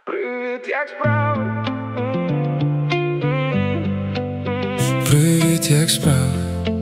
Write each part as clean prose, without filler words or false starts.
Привіт, як справи? Привіт, як справи?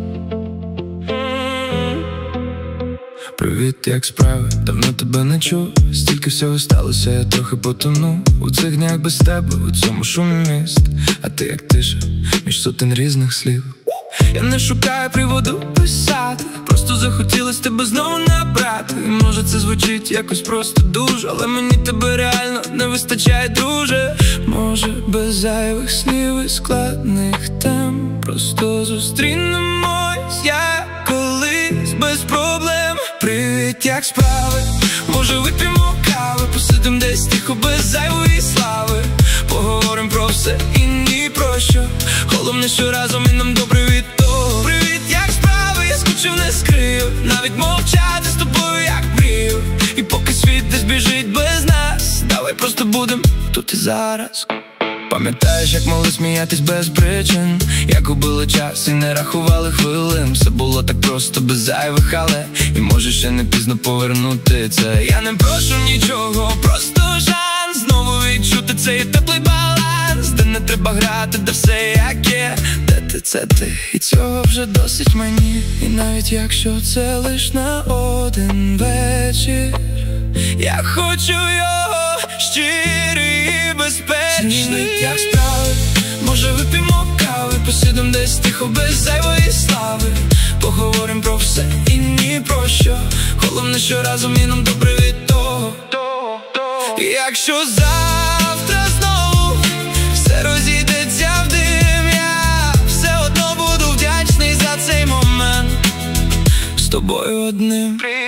Привіт, як справи? Давно тебе не чув, стільки всього сталося, я трохи потонув у цих днях без тебе, у цьому шумі міст. А ти як тиша, між сотень різних слів. Я не шукаю приводу писати, просто захотілось тебе знову набрати. І може це звучить якось просто дуже, але мені тебе реально не вистачає, друже. Може без зайвих слів і складних тем просто зустрінемось, як колись, без проблем. Привіт, як справи? Може вип'ємо кави, посидим десь тихо без зайвої слави. Поговорим про все і ні про що, головне, що разом і нам добре від того. Привіт, як справи? Я скучив, не скрию, навіть мовчати з тобою як мрію. І поки світ десь біжить без нас, давай просто будем тут і зараз. Пам'ятаєш, як могли сміятись без причин, як губили час і не рахували хвилин. Все було так просто, без зайвих але, і може ще не пізно повернути це. Я не прошу нічого, просто шанс знову відчути цей теплий баланс, де не треба грати, де все як є, де ти це ти, і цього вже досить мені. І навіть якщо це лиш на один вечір, я хочу його щирий і безпечний. Як справи? Може вип'ємо кави, посидим десь тихо без зайвої слави. Поговорим про все і ні про що, головне, що разом і нам добре від того. Якщо завтра знову все розійдеться в дим, я все одно буду вдячний за цей момент з тобою одним.